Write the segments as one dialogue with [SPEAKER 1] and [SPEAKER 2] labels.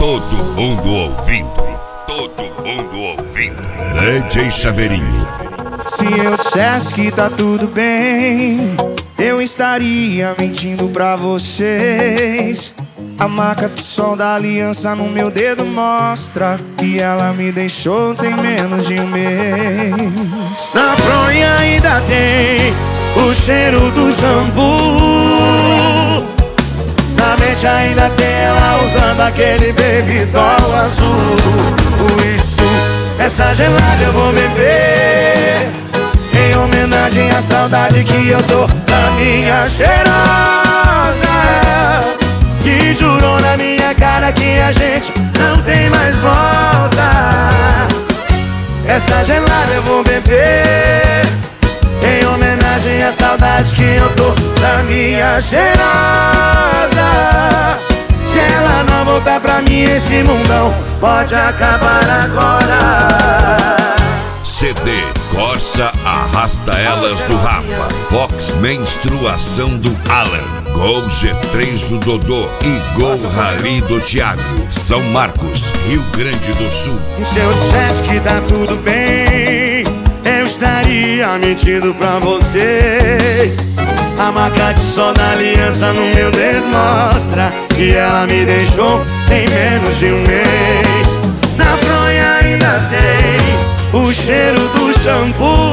[SPEAKER 1] Todo mundo ouvindo. Todo mundo ouvindo. DJ Chaveirinho.
[SPEAKER 2] Se eu dissesse que tá tudo bem, eu estaria mentindo pra vocês. A marca do sol da aliança no meu dedo mostra que ela me deixou tem menos de um mês. Na fronha ainda tem o cheiro do shampoo. Na mente ainda tem ela usando aquele baby doll azul. Por isso, essa gelada eu vou beber, em homenagem à saudade que eu tô da minha cheirosa, que jurou na minha cara que a gente não tem mais volta. Essa gelada eu vou beber, em homenagem à saudade que eu tô da minha cheirosa. Se ela não voltar pra mim, esse mundão pode acabar agora.
[SPEAKER 1] CD Corsa Arrasta Elas do Rafa, Fox Menstruação do Alan, Gol G3 do Dodô e Gol Rally do Thiago. São Marcos, Rio Grande do Sul.
[SPEAKER 2] Se eu dissesse que tá tudo bem, eu estaria mentindo pra vocês. A marca de sol da aliança no meu dedo mostra que ela me deixou em menos de um mês. Na fronha ainda tem o cheiro do shampoo.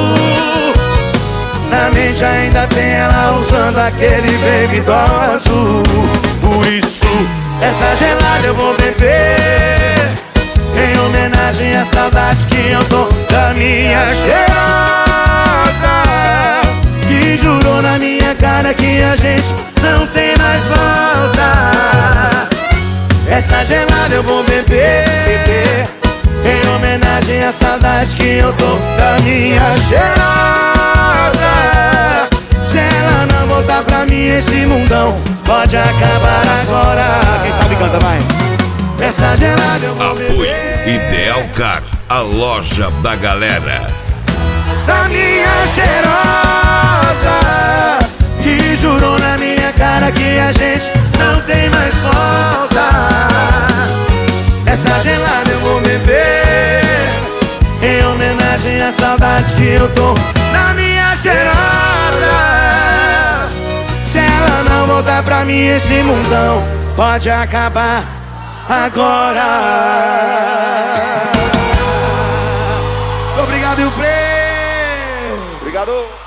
[SPEAKER 2] Na mente ainda tem ela usando aquele baby doll azul. Por isso, essa gelada eu vou beber, em homenagem à saudade que eu tô da minha cheirosa, que jurou na minha cara que a gente não tem mais volta. Essa gelada eu vou beber, em homenagem à saudade que eu tô da minha cheirosa. Se ela não voltar pra mim, esse mundão pode acabar agora. Quem sabe canta, vai. Essa gelada eu vou beber.
[SPEAKER 1] Apoio Ideal Car, a loja da galera.
[SPEAKER 2] Da minha cheirosa, que jurou na minha cara que a gente não tem mais volta. Essa gelada eu vou beber, em homenagem à saudade que eu tô na minha cheirosa. Se ela não voltar pra mim, esse mundão pode acabar agora. Obrigado e o play. Obrigado.